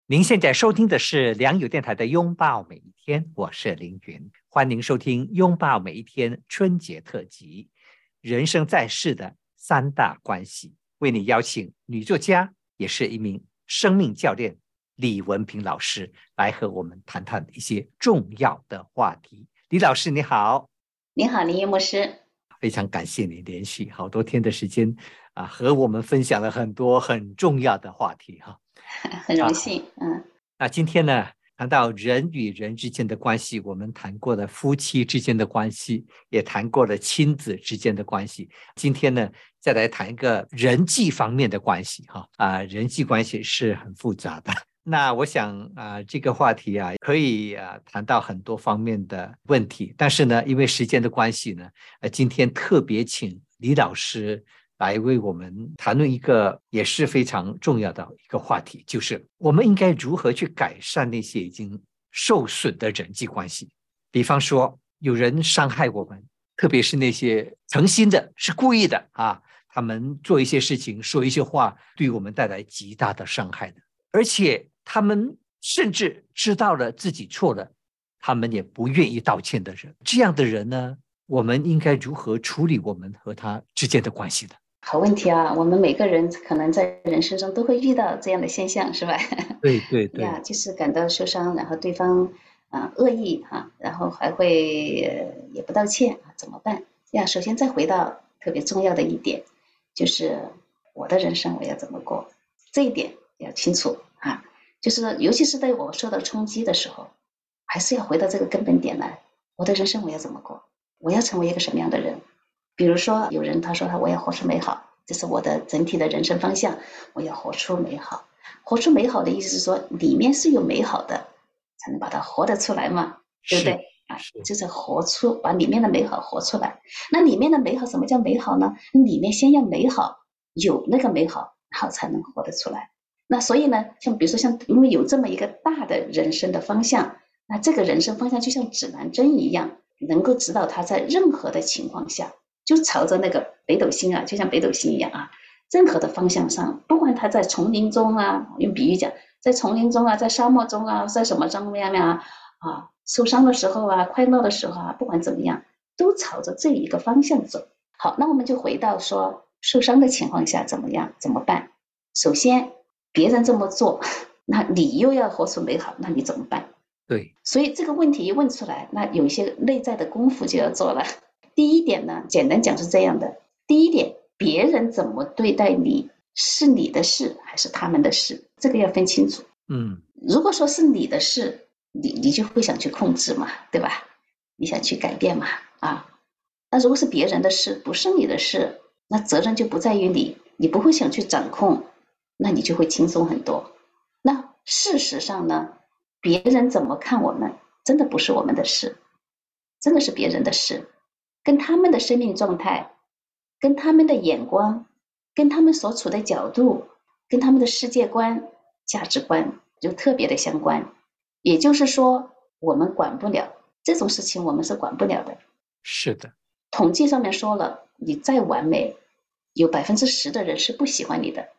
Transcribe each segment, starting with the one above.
您现在收听的是良友电台的拥抱每一天，我是凌云，欢迎收听拥抱每一天春节特辑，人生在世的三大关系，为你邀请女作家，也是一名生命教练李文平老师来和我们谈谈一些重要的话题。李老师你好。 你好，林牧师。 非常感谢你连续好多天的时间和我们分享了很多很重要的话题很荣幸。 那今天呢，谈到人与人之间的关系，我们谈过了夫妻之间的关系，也谈过了亲子之间的关系。今天呢，再来谈一个人际方面的关系人际关系是很复杂的。那我想这个话题可以谈到很多方面的问题，但是呢，因为时间的关系呢，今天特别请李老师来为我们谈论一个也是非常重要的一个话题，就是我们应该如何去改善那些已经受损的人际关系。比方说有人伤害我们，特别是那些诚心的是故意的他们做一些事情说一些话对我们带来极大的伤害的，而且他们甚至知道了自己错了，他们也不愿意道歉的人，这样的人呢，我们应该如何处理我们和他之间的关系呢？ 好问题啊！我们每个人可能在人生中都会遇到这样的现象，是吧？ 对对对。 就是感到受伤，然后对方恶意然后还会也不道歉怎么办呀？首先再回到特别重要的一点，就是我的人生我要怎么过，这一点要清楚就是尤其是在我受到冲击的时候，还是要回到这个根本点来，我的人生我要怎么过，我要成为一个什么样的人。比如说有人他说我要活出美好，这是我的整体的人生方向，我要活出美好。活出美好的意思是说里面是有美好的，才能把它活得出来嘛，对不对就是活出，把里面的美好活出来。那里面的美好，什么叫美好呢？里面先要美好，有那个美好，然后才能活得出来。那所以呢，比如说因为有这么一个大的人生的方向，那这个人生方向就像指南针一样，能够指导他在任何的情况下就朝着那个北斗星就像北斗星一样任何的方向上，不管他在丛林中用比喻讲，在丛林中在沙漠中在什么中样受伤的时候快乐的时候不管怎么样，都朝着这一个方向走。好，那我们就回到说受伤的情况下怎么样，怎么办？首先，别人这么做，那你又要活出美好，那你怎么办？ 对， 所以这个问题一问出来，那有一些内在的功夫就要做了。第一点呢，简单讲是这样的：第一点，别人怎么对待你，是你的事还是他们的事，这个要分清楚。如果说是你的事，你就会想去控制嘛，对吧？你想去改变嘛那如果是别人的事，不是你的事，那责任就不在于你，你不会想去掌控，那你就会轻松很多。那事实上呢，别人怎么看我们，真的不是我们的事，真的是别人的事，跟他们的生命状态，跟他们的眼光，跟他们所处的角度，跟他们的世界观、价值观就特别的相关。也就是说，我们管不了这种事情，我们是管不了的。 是的。 统计上面说了，你再完美，有10%的人是不喜欢你的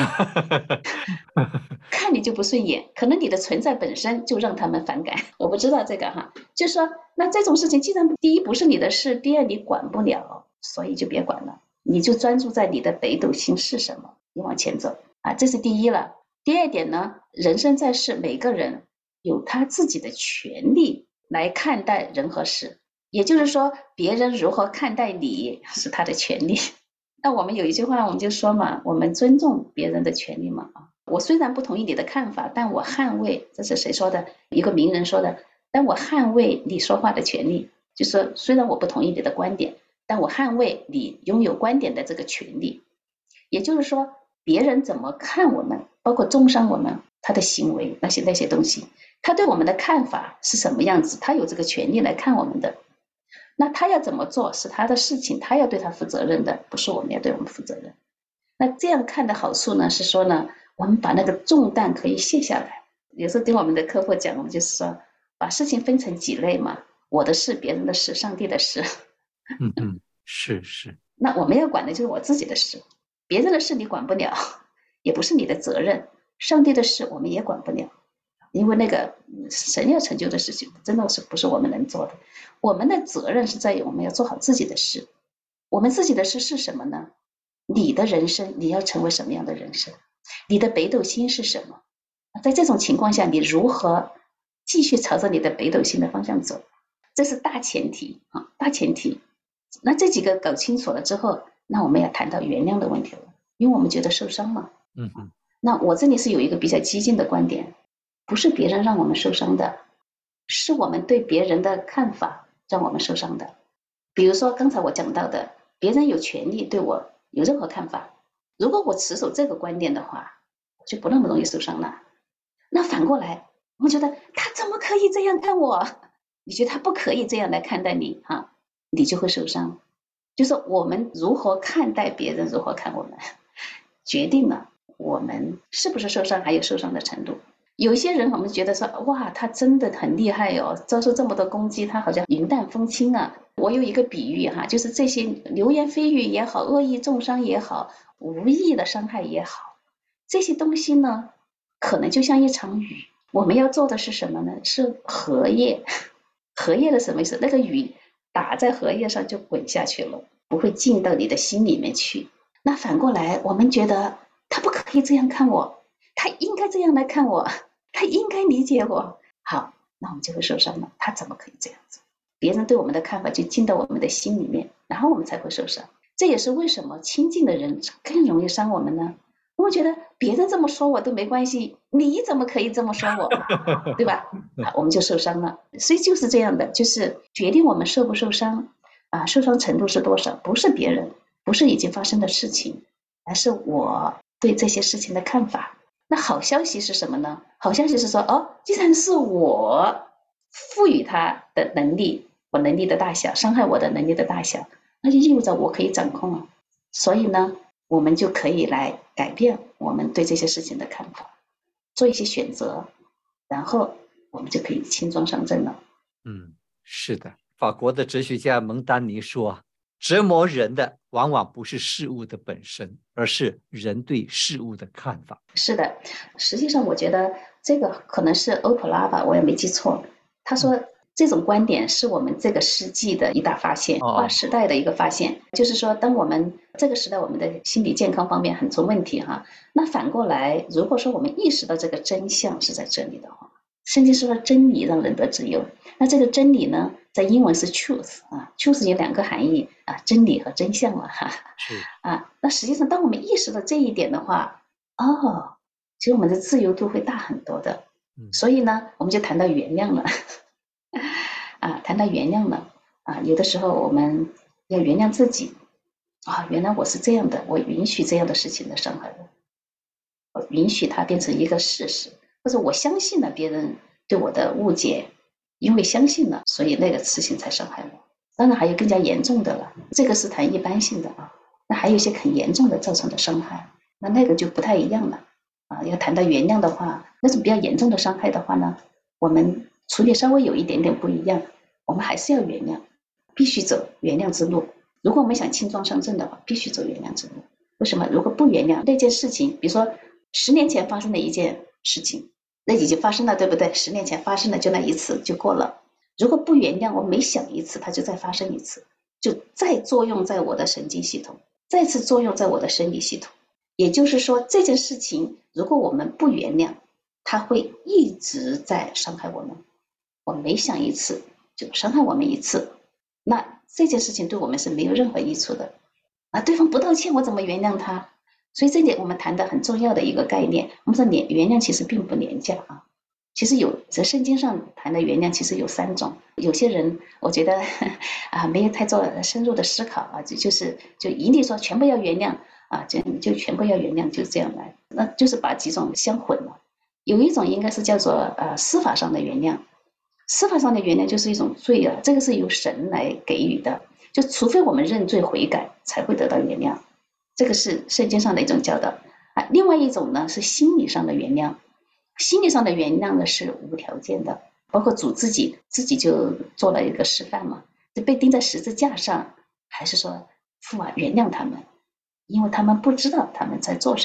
看你就不顺眼，可能你的存在本身就让他们反感。我不知道这个就是说，那这种事情既然第一不是你的事，第二你管不了，所以就别管了，你就专注在你的北斗星是什么，你往前走这是第一了。第二点呢，人生在世，每个人有他自己的权利来看待人和事，也就是说，别人如何看待你是他的权利。那我们有一句话，我们就说嘛，我们尊重别人的权利嘛我虽然不同意你的看法，但我捍卫，这是谁说的？一个名人说的，但我捍卫你说话的权利，就是说虽然我不同意你的观点，但我捍卫你拥有观点的这个权利。也就是说，别人怎么看我们，包括重伤我们，他的行为那些东西，他对我们的看法是什么样子，他有这个权利来看我们的。那他要怎么做是他的事情，他要对他负责任的，不是我们要对我们负责任。那这样看的好处呢，是说呢，我们把那个重担可以卸下来。有时候跟我们的客户讲，我们就是说，把事情分成几类嘛，我的事、别人的事、上帝的事。 是。 那我们要管的就是我自己的事，别人的事你管不了，也不是你的责任。上帝的事我们也管不了， 因为那个神要成就的事情，真的是不是我们能做的。我们的责任是在于我们要做好自己的事。我们自己的事是什么呢？你的人生，你要成为什么样的人生？你的北斗星是什么？在这种情况下，你如何继续朝着你的北斗星的方向走？这是大前提啊，大前提。那这几个搞清楚了之后，那我们要谈到原谅的问题了，因为我们觉得受伤嘛。那我这里是有一个比较激进的观点，不是别人让我们受伤的，是我们对别人的看法让我们受伤的。比如说刚才我讲到的，别人有权利对我有任何看法，如果我持守这个观点的话，就不那么容易受伤了。那反过来，我们觉得他怎么可以这样看我？你觉得他不可以这样来看待你哈，你就会受伤。就是我们如何看待别人，如何看我们，决定了我们是不是受伤，还有受伤的程度。有一些人我们觉得说，哇，他真的很厉害哦，遭受这么多攻击，他好像云淡风轻啊。我有一个比喻哈，就是这些流言蜚语也好，恶意重伤也好，无意的伤害也好，这些东西呢，可能就像一场雨。我们要做的是什么呢？是荷叶。荷叶的什么意思？那个雨打在荷叶上就滚下去了，不会进到你的心里面去。那反过来，我们觉得他不可以这样看我，他应该这样来看我，他应该理解我。好，那我们就会受伤了。他怎么可以这样子？别人对我们的看法就进到我们的心里面，然后我们才会受伤。这也是为什么亲近的人更容易伤我们呢？我们觉得别人这么说我都没关系，你怎么可以这么说我，对吧？啊，我们就受伤了。所以就是这样的，就是决定我们受不受伤啊，受伤程度是多少，不是别人，不是已经发生的事情，而是我对这些事情的看法。那好消息是什么呢？好消息是说，哦，既然是我赋予他的能力，我能力的大小，伤害我的能力的大小，那就意味着我可以掌控啊。所以呢，我们就可以来改变我们对这些事情的看法，做一些选择，然后我们就可以轻装上阵了。 是的，法国的哲学家蒙丹尼说，折磨人的往往不是事物的本身，而是人对事物的看法。 是的，实际上我觉得这个可能是欧普拉吧，我也没记错。他说这种观点是我们这个世纪的一大发现，划时代的一个发现。就是说，当我们这个时代我们的心理健康方面很出问题哈，那反过来，如果说我们意识到这个真相是在这里的话，圣经说真理让人得自由。那这个真理呢，在英文是 truth 啊 ，truth 有两个含义啊，真理和真相嘛哈。 是啊，那实际上当我们意识到这一点的话，哦，其实我们的自由度会大很多的。所以呢，我们就谈到原谅了。啊，谈到原谅了啊，有的时候我们要原谅自己啊，原来我是这样的，我允许这样的事情的伤害我，我允许它变成一个事实，或者我相信了别人对我的误解，因为相信了，所以那个事情才伤害我。当然还有更加严重的了，这个是谈一般性的啊，那还有一些很严重的造成的伤害，那个就不太一样了啊。要谈到原谅的话，那种比较严重的伤害的话呢，我们处理稍微有一点点不一样，我们还是要原谅，必须走原谅之路。如果我们想轻装上阵的话，必须走原谅之路。为什么？如果不原谅那件事情，比如说10年前发生的一件事情，那已经发生了，对不对？10年前发生了，就那一次就过了。如果不原谅，我每想一次，它就再发生一次，就再作用在我的神经系统，再次作用在我的生理系统。也就是说，这件事情如果我们不原谅，它会一直在伤害我们。我每想一次，就伤害我们一次，那这件事情对我们是没有任何益处的。啊，对方不道歉，我怎么原谅他？所以这点我们谈的很重要的一个概念，我们说原谅其实并不廉价啊。其实在圣经上谈的原谅其实有3种，有些人我觉得啊没有太做深入的思考啊，就一定说全部要原谅啊，就全部要原谅，就这样来，那就是把几种相混了。有一种应该是叫做司法上的原谅，司法上的原谅就是一种罪啊，这个是由神来给予的，就除非我们认罪悔改才会得到原谅，这个是圣经上的一种教导啊。另外一种呢是心理上的原谅。心理上的原谅呢是无条件的，包括主自己就做了一个示范嘛，就被钉在十字架上，还是说父啊原谅他们，因为他们不知道他们在做什么。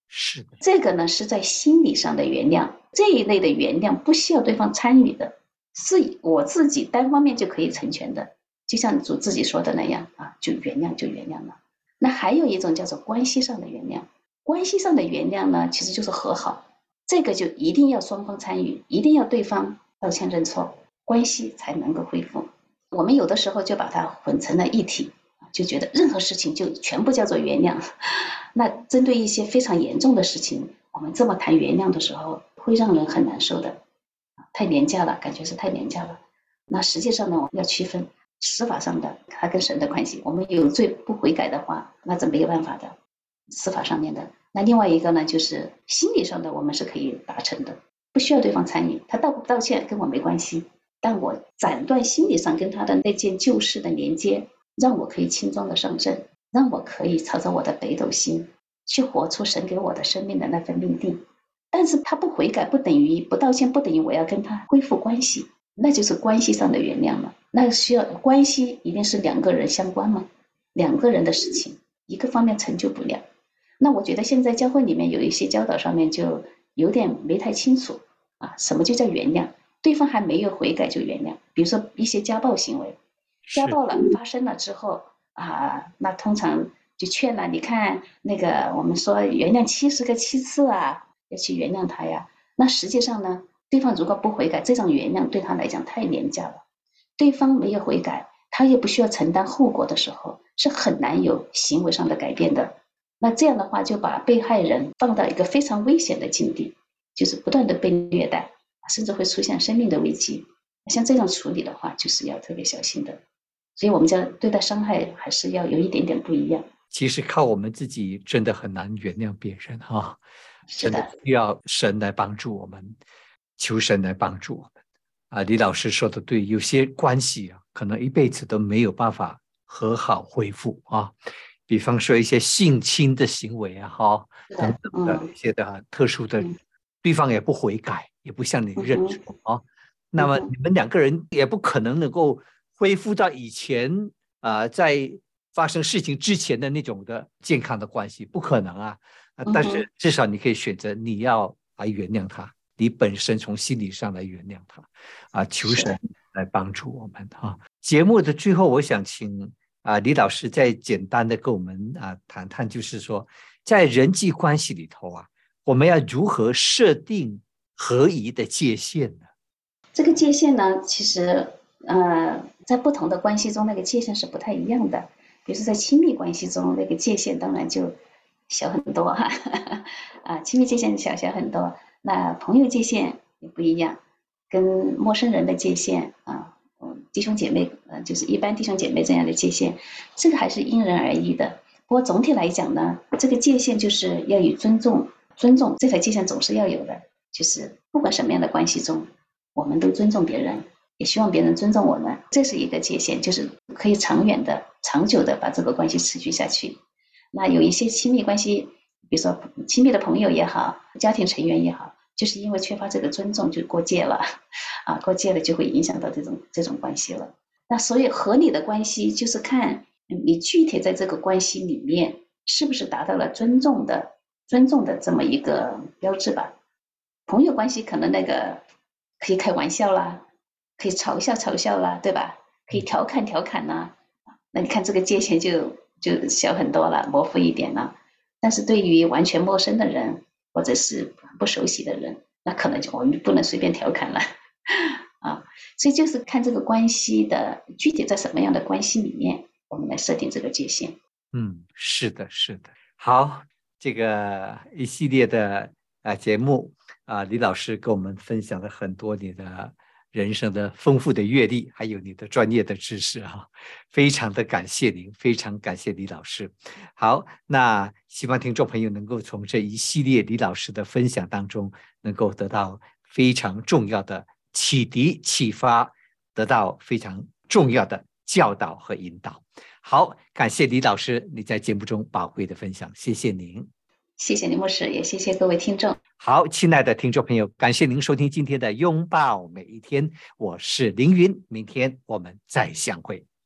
是的， 这个呢是在心理上的原谅，这一类的原谅不需要对方参与的，是我自己单方面就可以成全的。就像主自己说的那样啊，就原谅就原谅了。那还有一种叫做关系上的原谅，关系上的原谅呢，其实就是和好，这个就一定要双方参与，一定要对方道歉认错，关系才能够恢复。我们有的时候就把它混成了一体，就觉得任何事情就全部叫做原谅。那针对一些非常严重的事情，我们这么谈原谅的时候，会让人很难受的，太廉价了，感觉是太廉价了。那实际上呢，我们要区分司法上的它跟神的关系。我们有罪不悔改的话，那是没有办法的，司法上面的。那另外一个呢，就是心理上的，我们是可以达成的，不需要对方参与，他道不道歉跟我没关系，但我斩断心理上跟他的那件旧事的连接，让我可以轻装的上阵，让我可以朝着我的北斗星去活出神给我的生命的那份命定。但是他不悔改，不等于不道歉，不等于我要跟他恢复关系，那就是关系上的原谅了。那需要关系一定是两个人相关吗？两个人的事情，一个方面成就不了。那我觉得现在教会里面有一些教导上面就有点没太清楚啊，什么就叫原谅？对方还没有悔改就原谅，比如说一些家暴行为，家暴了发生了之后啊，那通常就劝了，你看那个我们说原谅70个7次啊，要去原谅他呀。那实际上呢，对方如果不悔改，这种原谅对他来讲太廉价了。对方没有悔改，他也不需要承担后果的时候，是很难有行为上的改变的。那这样的话，就把被害人放到一个非常危险的境地，就是不断的被虐待，甚至会出现生命的危机。像这种处理的话，就是要特别小心的。所以我们讲对待伤害还是要有一点点不一样。 其实靠我们自己真的很难原谅别人哈，真的是的， 需要神来帮助我们，求神来帮助我们。李老师说的对，有些关系啊，可能一辈子都没有办法和好恢复啊。比方说一些性侵的行为啊，等等的一些的特殊的，对方也不悔改，也不向你认错啊。那么你们两个人也不可能能够恢复到以前在发生事情之前的那种的健康的关系，不可能啊。但是至少你可以选择你要来原谅他，你本身从心理上来原谅他求神来帮助我们节目的最后，我想请李老师再简单的跟我们谈谈，就是说在人际关系里头我们要如何设定合宜的界限呢？ 这个界限呢，其实在不同的关系中，那个界限是不太一样的。比如说在亲密关系中，那个界限当然就小很多亲密界限小很多。那朋友界限也不一样，跟陌生人的界限弟兄姐妹就是一般弟兄姐妹这样的界限，这个还是因人而异的。不过总体来讲呢，这个界限就是要以尊重这条界限总是要有的，就是不管什么样的关系中，我们都尊重别人，也希望别人尊重我们，这是一个界限，就是可以长远的、长久的把这个关系持续下去。那有一些亲密关系，比如说亲密的朋友也好，家庭成员也好，就是因为缺乏这个尊重就过界了过界了就会影响到这种关系了。那所以合理的关系就是看你具体在这个关系里面是不是达到了尊重的这么一个标志吧。朋友关系可能那个可以开玩笑啦，可以嘲笑啦，对吧？可以调侃啦，那你看这个界限就小很多了，模糊一点了。但是对于完全陌生的人或者是不熟悉的人，那可能就我们不能随便调侃了所以就是看这个关系的具体在什么样的关系里面，我们来设定这个界限。 是的，是的。好，这个一系列的节目李老师跟我们分享了很多你的人生的丰富的阅历，还有你的专业的知识非常的感谢您，非常感谢李老师。好，那希望听众朋友能够从这一系列李老师的分享当中，能够得到非常重要的启迪、启发，得到非常重要的教导和引导。好，感谢李老师你在节目中宝贵的分享，谢谢您。 谢谢李牧师，也谢谢各位听众。 好，亲爱的听众朋友，感谢您收听今天的拥抱每一天，我是凌云，明天我们再相会。